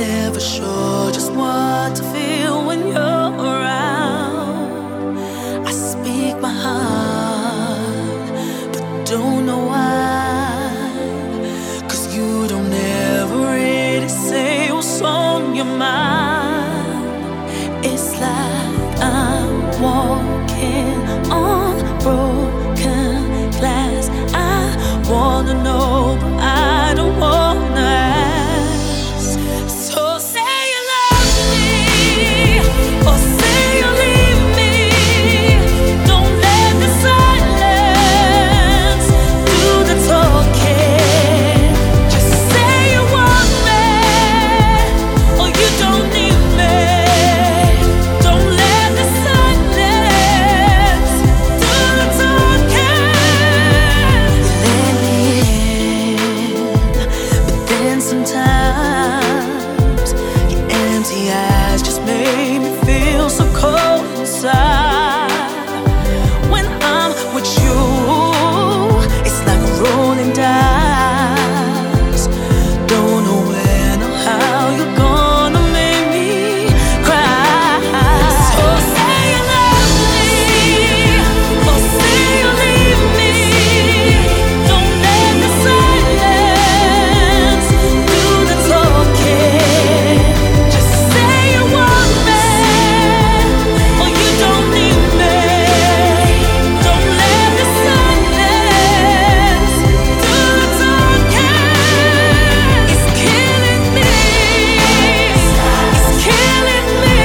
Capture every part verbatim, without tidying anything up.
never sure just what to feel when you're around. I speak my heart, but don't know why. Cause you don't ever really say what's on your mind. It's like I'm walking on broken glass. I wanna know, but I don't wanna ask. So say you love me, or say you'll leave me. Don't let the silence do the talking. Just say you want me, or you don't need me. Don't let the silence do the talking. Let me in, but then sometimes your empty eyes just make me feel so cold inside. When I'm with you, it's like a rolling dice. Don't know when or how you're gonna make me cry. So say you love me, or say you'll leave me. Don't let the silence do the talking. Just say you want me, or you don't need me. Don't let the silence do the talking. It's killing me. It's killing me.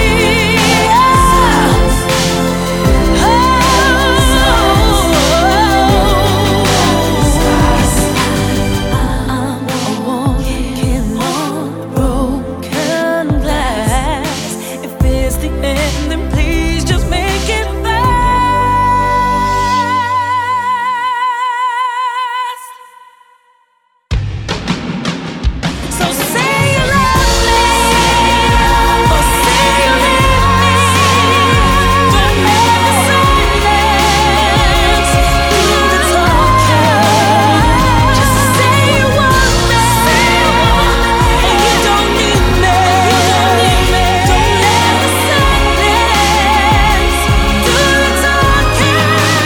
I'm walking on broken glass. If it's the end, then please just make it fast. So say you love me, or say you leave me. Don't let the silence do the talking. Just say you want me, or you don't need me. Don't let the silence do the talking.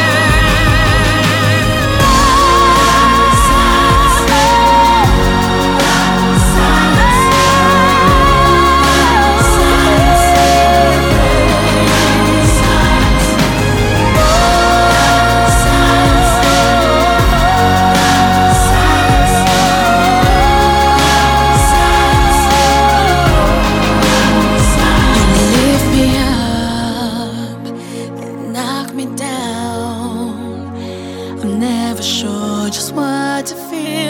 You lift me up and knock me down. I'm never sure just what to feel